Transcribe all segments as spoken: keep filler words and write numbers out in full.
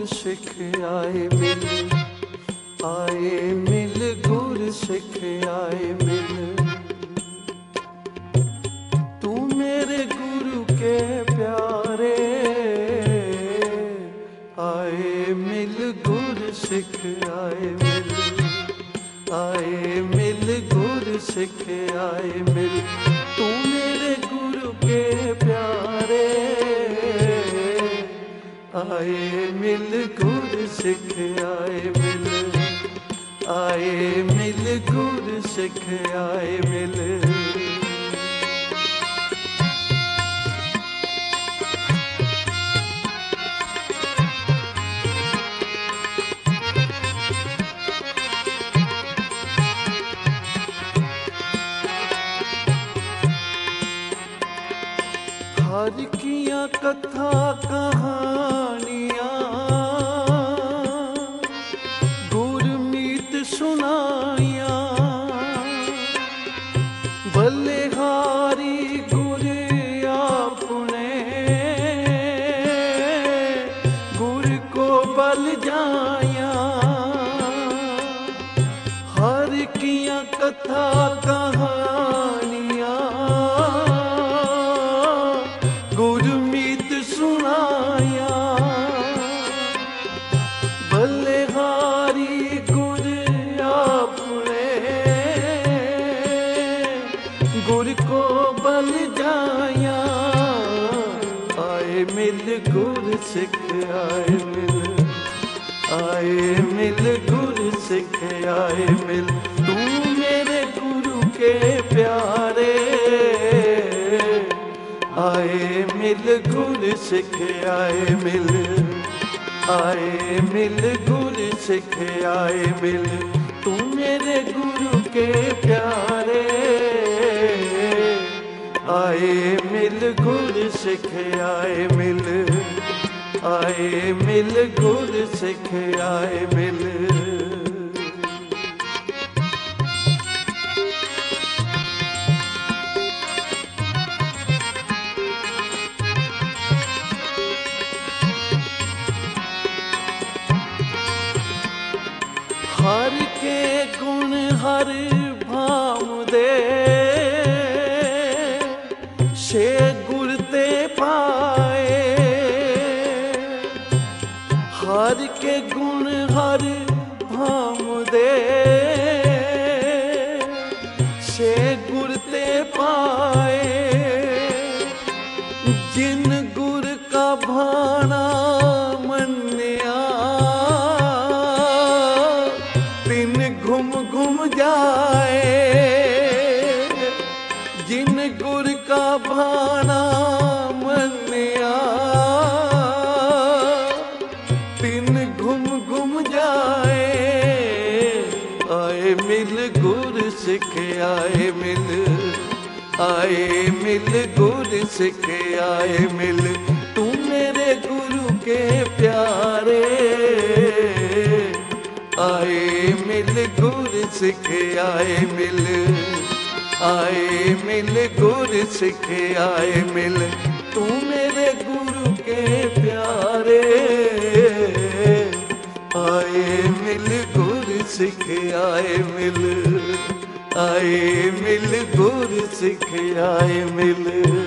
सिख आए मिल, आए मिल गुर सिख आए मिल। तू मेरे गुरु के प्यारे, आए मिल गुर सिख आए मिल, आए मिल गुर सिख आए मिल। तू मेरे गुरु के प्यारे, आए मिल गुर सिख आए मिल, आए मिल गुर सिख आए मिल। हर किया कथा कहानियाँ गुरमीत सुनाया, बलिहारी गुर अपने गुर को बल जाया। हर किया कथा कहानियाँ गुरमीत सुनाया, बलिहारी गुर अपने गुर को बल जाया। आए मिल गुर सिख आए मिल, आए मिल गुर सिख आए मिल। तू मेरे गुरु के प्यारे, आए मिल गुर सिख आए मिल, आए मिल गुर सिख आए मिल। तू मेरे गुरु के प्यारे, आए मिल गुर सिख आए मिल, आए मिल गुर सिख आए मिल। हर के गुण हर भाव दे, से गुर ते पाए। हर के गुण हर भाव दे, से गुर ते पाए। जिन गुर का भाना मन्या, घुम घुम जाए। जिन गुर का भाना मन्या, तिन घुम घुम जाए। आए मिल गुर सिख आए मिल, आए मिल गुर सिख आए मिल। तू मेरे गुरु के प्यारे, आए मिल गुर सिख आए मिल, आए मिल गुर सिख आए मिल। तू मेरे गुरु के प्यारे, आए मिल गुर सिख आए मिल, आए मिल गुर सिख आए मिल।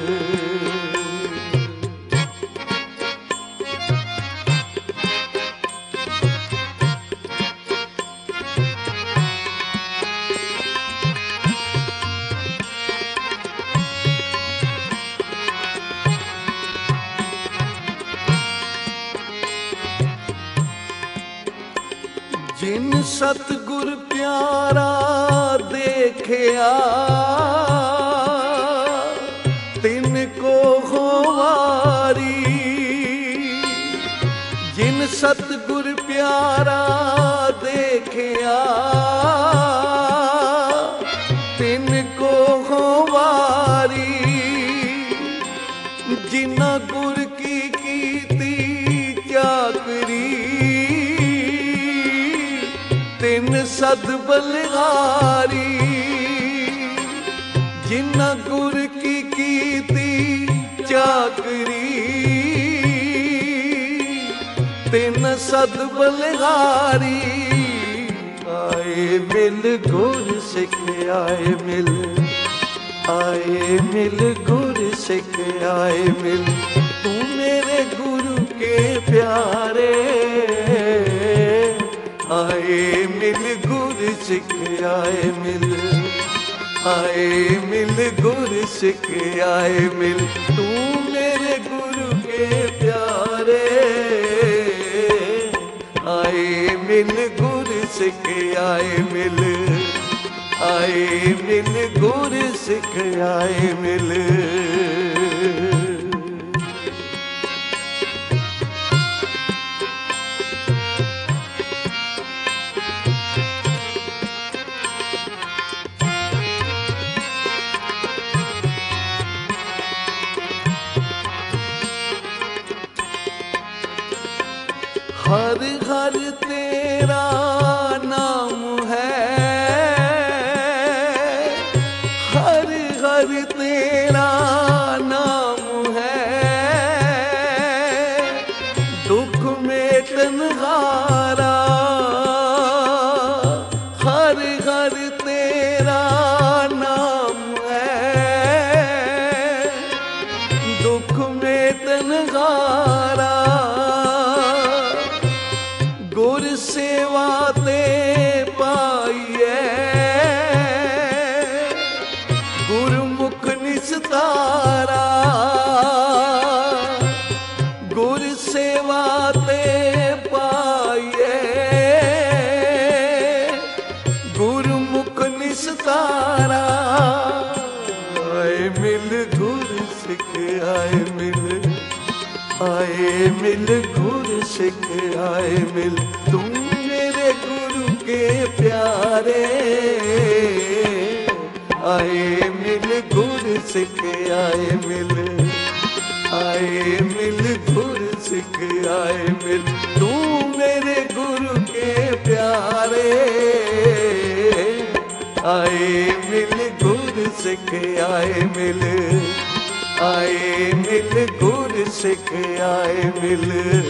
जिन सतगुर प्यारा देखिया, तिन को हो वारी। जिन सतगुर प्यारा देखिया, तिन को हो वारी। जिना गुर की कीती चाकरी, तिन सद बलिहारी। जिन्ना गुर की कीती चाकरी, तिन सद बलिहारी। आए मिल गुर सिख आए मिल, आए मिल गुर सिख आए मिल, तू मेरे गुरु के प्यारे। आए मिल गुर सिख आए मिल, आए मिल गुर सिख आए मिल, तू मेरे गुरु के प्यारे। आए मिल गुर सिख आए मिल, आए मिल गुर सिख आए मिल। हर हर तेरा नाम है, हर हर तेरा नाम है, दुख में तन्हारा। हर हर तेरा नाम है, दुख में तन्हारा। गुर सेवा ते पाइए, गुरमुख निस्तारा। गुर सेवा ते पाइए, गुरमुख निस्तारा। आए मिल गुर सिख आए मिल, आए मिल गुर सिख आए मिल, तू मेरे गुरु के प्यारे। आए मिल गुर सिख आए मिल, आए मिल गुर सिख आए मिल, तू मेरे गुरु के प्यारे। आए मिल गुर सिख आए मिल, आए मिल गुर सिख आए मिल।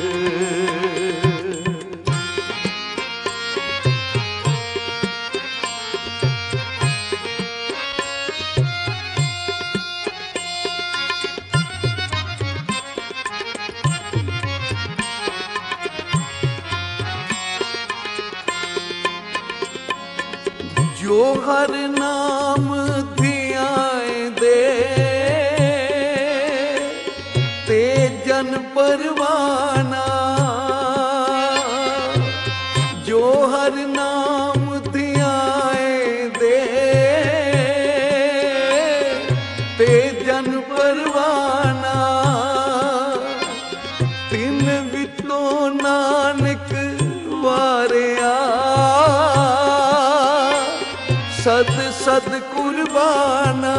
जो हर नाम धियाए दे, ते जन परवाना। जो हर नाम धियाए दे, ते जन परवाना। तिन विचों नानक वारिया, सद सद कुर्बाना।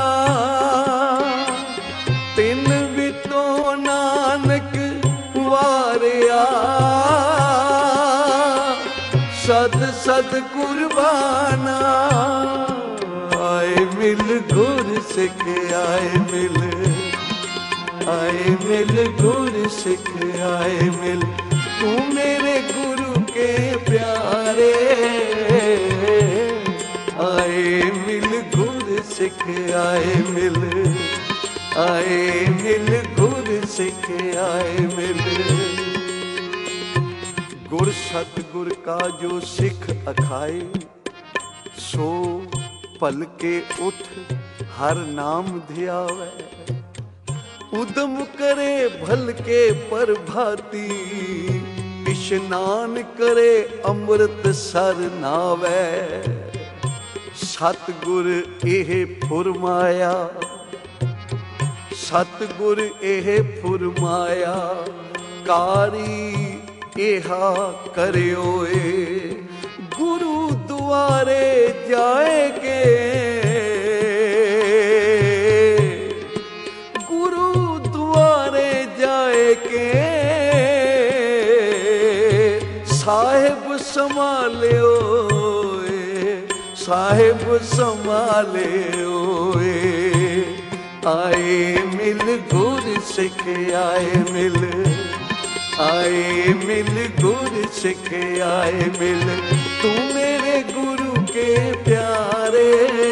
तिन विचों नानक वारिया, सद सद कुर्बाना। आए मिल गुर सिख आए मिल, आए मिल गुर सिख आए मिल, तू मेरे गुरु के प्यारे। आए मिल गुर सिख आए मिल, आए मिल गुर सिख आए मिल। गुर सतगुर का जो सिख अखाए, सो पल के उठ हर नाम ध्यावे। उदम करे भल के प्रभाती, इशनान करे अमृत सर नावे। सतगुर एह फुरमाया, सतगुर एह फुरमाया, कारी एहा करियोए। गुरु दुआरे जाएगे, गुरु दुआरे जाएगे। साहिब संभालियो, साहिब संभाले ओए। आए मिल गुर सिख आए मिल, आए मिल गुर सिख आए मिल, तू मेरे गुरु के प्यारे।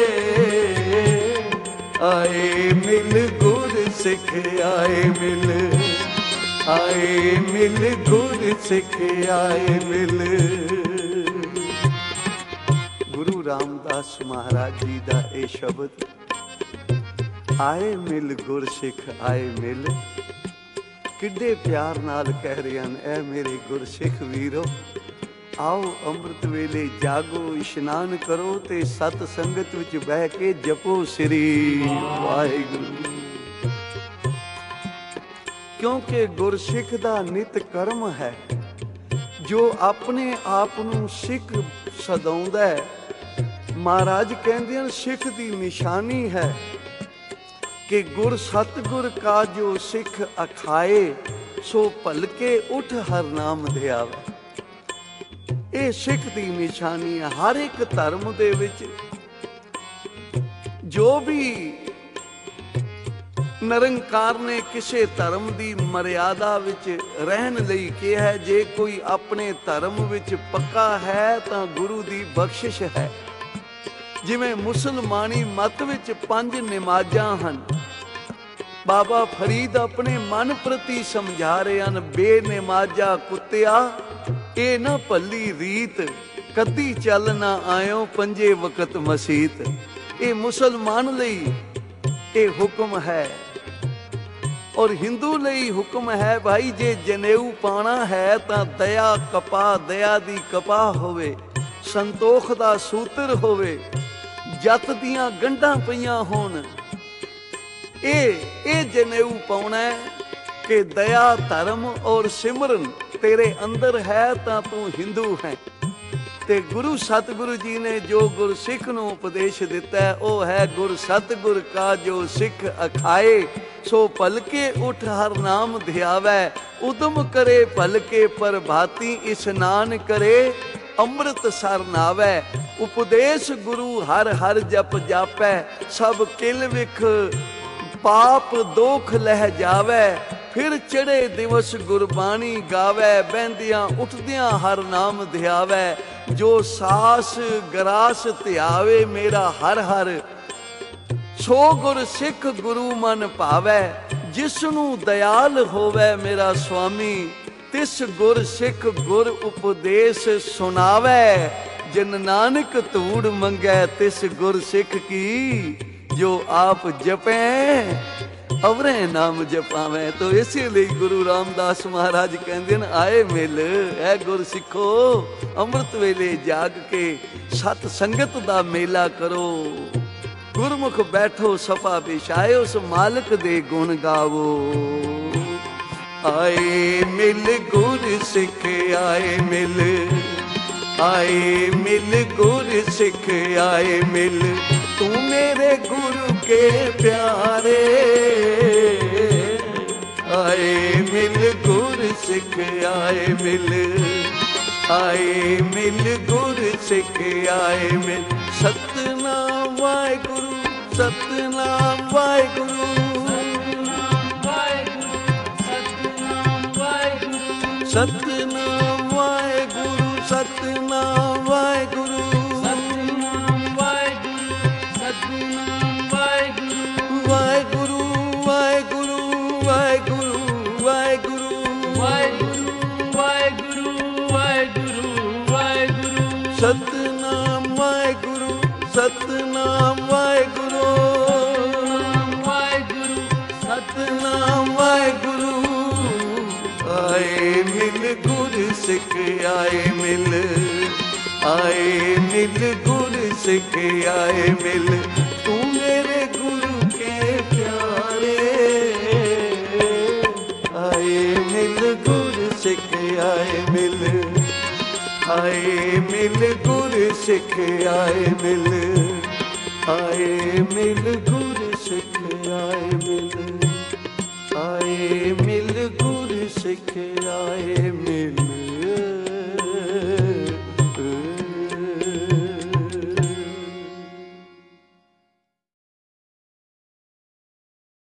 आए मिल गुर सिख आए मिल, आए मिल गुर सिख आए मिल। गुरु रामदास महाराज जी दा ए शब्द, आए मिल गुर सिख आए मिल, किड्डे प्यार नाल कह रहे हैं, ऐ मेरे गुरसिख वीरो, आओ अमृत वेले जागो, इशनान करो ते सत संगत विच बह के जपो श्री वाहिगुरू। क्योंकि गुरसिख दा नित कर्म है, जो अपने आप नूं सिख सदाउंदा है। महाराज कहंदे हन सिख दी निशानी है कि गुर सतगुर का जो सिख अखाए, सो भलके उठ हर नाम ध्यावे। ਇਹ ਸਿੱਖ ਦੀ ਨਿਸ਼ਾਨੀ ਹੈ। ਹਰ ਇੱਕ ਧਰਮ ਦੇ ਵਿੱਚ ਜੋ ਵੀ ਨਿਰੰਕਾਰ ਨੇ ਕਿਸੇ ਧਰਮ ਦੀ ਮਰਿਆਦਾ ਵਿੱਚ ਰਹਿਣ ਲਈ ਕਿਹਾ ਹੈ, ਜੇ ਕੋਈ ਆਪਣੇ ਧਰਮ ਵਿੱਚ ਪੱਕਾ ਹੈ ਤਾਂ ਗੁਰੂ ਦੀ ਬਖਸ਼ਿਸ਼ ਹੈ। ਜਿਵੇਂ ਮੁਸਲਮਾਨੀ ਮਤ ਵਿੱਚ ਪੰਜ ਨਮਾਜ਼ਾਂ ਹਨ, ਬਾਬਾ ਫਰੀਦ ਆਪਣੇ ਮਨ ਪ੍ਰਤੀ ਸਮਝਾ ਰਹੇ ਹਨ, ਬੇਨਮਾਜ਼ਾ ਕੁੱਤਿਆ ਇਹ ਨਾ ਭੱਲੀ ਰੀਤ, ਕਦੀ ਚੱਲ ਨਾ ਆਇਓ ਪੰਜੇ ਵਕਤ ਮਸੀਤ। ਇਹ ਮੁਸਲਮਾਨ ਲਈ ਇਹ ਹੁਕਮ ਹੈ, ਔਰ ਹਿੰਦੂ ਲਈ ਹੁਕਮ ਹੈ, ਭਾਈ ਜੇ ਜਨੇਊ ਪਾਣਾ ਹੈ ਤਾਂ ਦਇਆ ਕਪਾਹ, ਦਇਆ ਦੀ ਕਪਾਹ ਹੋਵੇ, ਸੰਤੋਖ ਦਾ ਸੂਤਰ ਹੋਵੇ, ਜੱਤ ਦੀਆਂ ਗੰਢਾਂ ਪਈਆਂ ਹੋਣ। ਇਹ ਇਹ ਜਨੇਊ ਪਾਉਣਾ ਹੈ ਕਿ ਦਇਆ ਧਰਮ ਔਰ ਸਿਮਰਨ ਤੇਰੇ ਅੰਦਰ ਹੈ ਤਾਂ ਤੂੰ ਹਿੰਦੂ ਹੈ। ਤੇ ਗੁਰੂ ਸਤਿਗੁਰੂ ਜੀ ਨੇ ਜੋ ਗੁਰਸਿੱਖ ਨੂੰ ਉਪਦੇਸ਼ ਦਿੱਤਾ ਉਹ ਹੈ, ਗੁਰ ਸਤਿਗੁਰ ਕਾ ਜੋ ਸਿੱਖ ਅਖਾਏ, ਸੋ ਭਲਕੇ ਉਠ ਹਰ ਨਾਮ ਧਿਆਵੈ। ਉਦਮ ਕਰੇ ਭਲਕੇ ਪ੍ਰਭਾਤੀ, ਇਸਨਾਨ ਕਰੇ ਅੰਮ੍ਰਿਤ ਸਰ ਨਾਵੈ। ਉਪਦੇਸ਼ ਗੁਰੂ ਹਰ ਹਰ ਜਪ ਜਾਪੈ, ਸਭ ਕਿਲ ਵਿਖ ਪਾਪ ਦੋਖ ਲਹਿ ਜਾਵੈ। ਫਿਰ ਚੜੇ ਦਿਵਸ ਗੁਰਬਾਣੀ ਗਾਵੈ, ਬਹਿੰਦਿਆਂ ਉੱਠਦਿਆਂ ਹਰ ਨਾਮ ਧਿਆਵੈ। ਜੋ ਸਾਸ ਗਰਾਸ ਧਿਆਵੇ ਮੇਰਾ ਹਰ ਹਰ, ਸੋ ਗੁਰ ਸਿੱਖ ਗੁਰੂ ਮਨ ਭਾਵੈ। ਜਿਸ ਨੂੰ ਦਇਆਲ ਹੋਵੇ ਮੇਰਾ ਸੁਆਮੀ, ਤਿਸ ਗੁਰ ਸਿੱਖ ਗੁਰ ਉਪਦੇਸ਼ ਸੁਣਾਵੈ। ਜਿਨ ਨਾਨਕ ਧੂੜ ਮੰਗੈ ਤਿਸ ਗੁਰ ਸਿੱਖ ਕੀ, ਜੋ ਆਪ ਜਪੈ ਅਵਰੇ ਨਾਮ ਜਪਾਵੇਂ। ਤੋ ਇਸੇ ਲਈ ਗੁਰੂ ਰਾਮਦਾਸ ਮਹਾਰਾਜ ਕਹਿੰਦੇ ਨੇ, ਆਏ ਮਿਲ ਐ ਗੁਰ ਸਿੱਖੋ, ਅੰਮ੍ਰਿਤ ਵੇਲੇ ਜਾਗ ਕੇ ਸਤ ਸੰਗਤ ਦਾ ਮੇਲਾ ਕਰੋ। ਗੁਰਮੁਖ ਬੈਠੋ ਸਫਾ ਵਿਛਾਏ, ਉਸ ਮਾਲਕ ਦੇ ਗੁਣ ਗਾਵੋ। ਆਏ ਮਿਲ ਗੁਰ ਸਿੱਖ ਆਏ ਮਿਲ, ਆਏ ਮਿਲ ਗੁਰ ਸਿੱਖ ਆਏ ਮਿਲ, ਤੂੰ ਮੇਰੇ ਗੁਰੂ ਕੇ ਪਿਆਰੇ। ਆਏ ਮਿਲ ਗੁਰ ਸਿੱਖ ਆਏ ਮਿਲ, ਆਏ ਮਿਲ ਗੁਰ ਸਿੱਖ ਆਏ ਮਿਲ। ਸਤਨਾਮ ਵਾਹਿਗੁਰੂ, ਸਤਨਾਮ ਵਾਹਿਗੁਰੂ, ਸਤਨਾਮ ਵਾਹਿਗੁਰੂ, ਸਤਨਾਮ ਵਾਹਿਗੁਰੂ, ਸਤਨਾਮ ਵਾਹਿਗੁਰੂ, ਸਤਨਾਮ ਵਾਹਿਗੁਰੂ, ਸਤਨਾਮ ਵਾਹਿਗੁਰੂ, ਸਤਨਾਮ ਵਾਹਿਗੁਰੂ। ਵਾਹਿਗੁਰੂ ਵਾਹਿਗੁਰੂ ਵਾਹਿਗੁਰੂ ਵਾਹਿਗੁਰੂ ਵਾਹਿਗੁਰੂ ਵਾਹਿਗੁਰੂ ਵਾਹਿਗੁਰੂ ਵਾਹਿਗੁਰੂ। ਸਤਨਾਮ ਵਾਹਿਗੁਰੂ, ਸਤਨਾਮ ਵਾਹਿਗੁਰੂ, ਵਾਹਿਗੁਰੂ, ਸਤਨਾਮ ਵਾਹਿਗੁਰੂ। ਆਏ ਮਿਲ ਗੁਰ ਸਿੱਖ ਆਏ ਮਿਲ, ਆਏ ਮਿਲ ਗੁਰ ਸਿੱਖ ਆਏ ਮਿਲ, ਤੂੰ ਮੇਰੇ ਗੁਰੂ ਕੇ ਪਿਆਰੇ। ਆਏ ਮਿਲ ਗੁਰ ਸਿੱਖ ਆਏ ਮਿਲ, ਆਏ ਮਿਲ ਗੁਰ ਸਿੱਖ ਆਏ ਮਿਲ, ਆਏ ਮਿਲ ਗੁਰ ਸਿੱਖ ਆਏ ਮਿਲ, ਆਏ ਮਿਲ ਗੁਰ ਸਿੱਖ ਆਏ ਮਿਲ।